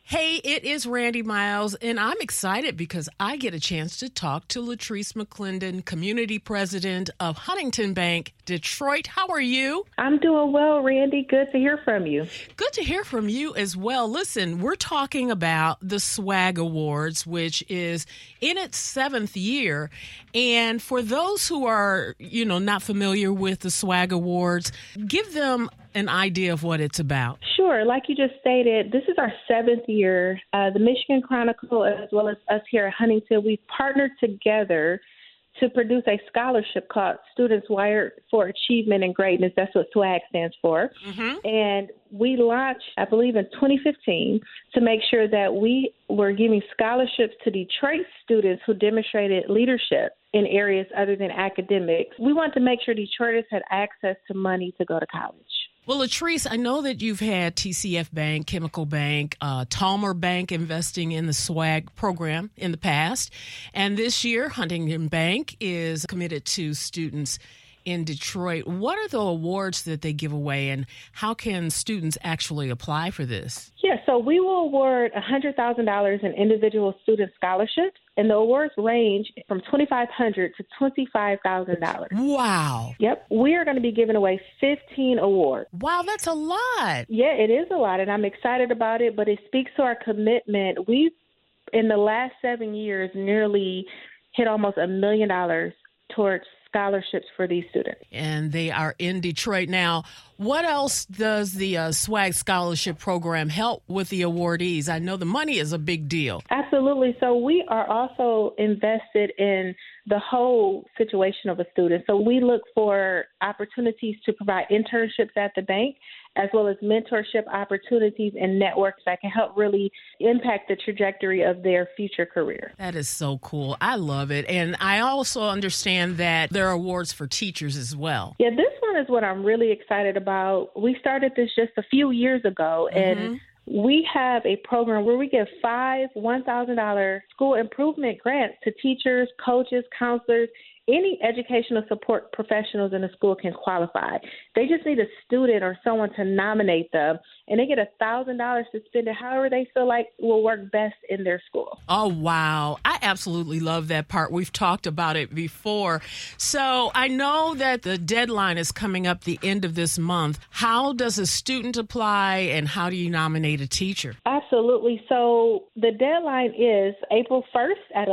Hey, it is Randy Miles, and I'm excited because I get a chance to talk to Latrice McClendon, Community President of Huntington Bank, Detroit. How are you? I'm doing well, Randy. Good to hear from you. Good to hear from you as well. Listen, we're talking about the SWAG Awards, which is in its 7th year. And for those who are, not familiar with the SWAG Awards, give them an idea of what it's about. Sure. Like you just stated, this is our 7th year. The Michigan Chronicle, as well as us here at Huntington, we've partnered together to produce a scholarship called Students Wired for Achievement and Greatness. That's what SWAG stands for. Mm-hmm. And we launched, I believe, in 2015 to make sure that we were giving scholarships to Detroit students who demonstrated leadership in areas other than academics. We want to make sure Detroiters had access to money to go to college. Well, Latrice, I know that you've had TCF Bank, Chemical Bank, Talmer Bank investing in the SWAG program in the past. And this year, Huntington Bank is committed to students in Detroit. What are the awards that they give away, and how can students actually apply for this? Yeah, so we will award $100,000 in individual student scholarships, and the awards range from $2,500 to $25,000. Wow. Yep. We are going to be giving away 15 awards. Wow, that's a lot. Yeah, it is a lot, and I'm excited about it, but it speaks to our commitment. We've, in the last 7 years, nearly hit almost $1 million towards scholarships for these students. And they are in Detroit. Now, what else does the SWAG scholarship program help with the awardees? I know the money is a big deal. Absolutely. So we are also invested in the whole situation of a student. So we look for opportunities to provide internships at the bank, as well as mentorship opportunities and networks that can help really impact the trajectory of their future career. That is so cool. I love it. And I also understand that there are awards for teachers as well. Yeah, this one is what I'm really excited about. We started this just a few years ago, and we have a program where we give 5 $1,000 school improvement grants to teachers, coaches, counselors. Any educational support professionals in the school can qualify. They just need a student or someone to nominate them, and they get $1,000 to spend it however they feel like will work best in their school. Oh, wow. I absolutely love that part. We've talked about it before. So I know that the deadline is coming up the end of this month. How does a student apply, and how do you nominate a teacher? Absolutely. So the deadline is April 1st at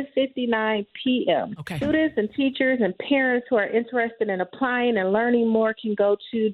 11:59 p.m. Okay. Students and teachers and parents who are interested in applying and learning more can go to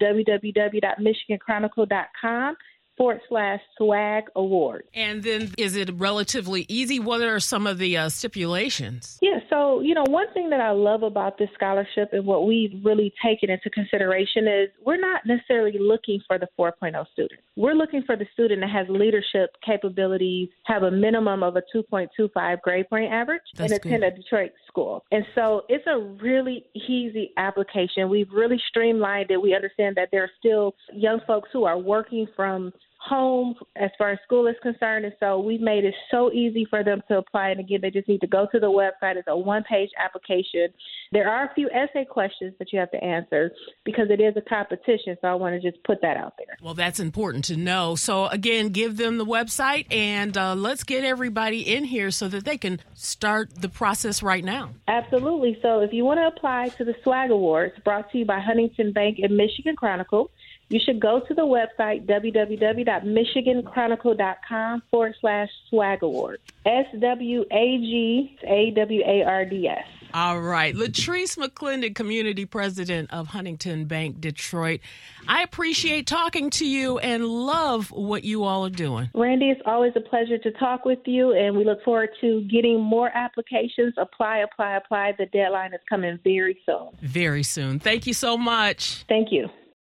www.michiganchronicle.com/SWAG Award. And then is it relatively easy? What are some of the stipulations? Yeah, so, one thing that I love about this scholarship and what we've really taken into consideration is we're not necessarily looking for the 4.0 student. We're looking for the student that has leadership capabilities, have a minimum of a 2.25 grade point average, and attend a Detroit school. And so it's a really easy application. We've really streamlined it. We understand that there are still young folks who are working from home as far as school is concerned, and so we've made it so easy for them to apply. And again, they just need to go to the website. It's a one-page application. There are a few essay questions that you have to answer because it is a competition, so I want to just put that out there. Well, that's important to know. So again, give them the website, and let's get everybody in here so that they can start the process right now. Absolutely. So if you want to apply to the SWAG Awards brought to you by Huntington Bank and Michigan Chronicle, you should go to the website, www.michiganchronicle.com/SWAG Awards. SWAG AWARDS. All right. Latrice McClendon, Community President of Huntington Bank, Detroit. I appreciate talking to you and love what you all are doing. Randy, it's always a pleasure to talk with you, and we look forward to getting more applications. Apply. The deadline is coming very soon. Very soon. Thank you so much. Thank you.